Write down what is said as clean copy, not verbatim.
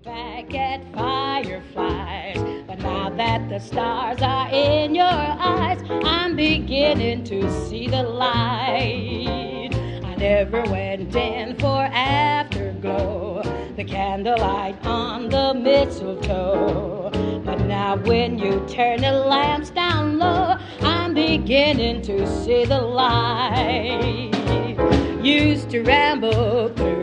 back at fireflies, but now that the stars are in your eyes, I'm beginning to see the light. I never went in for afterglow, the candlelight on the mistletoe, but now when you turn the lamps down low, I'm beginning to see the light. Used to ramble through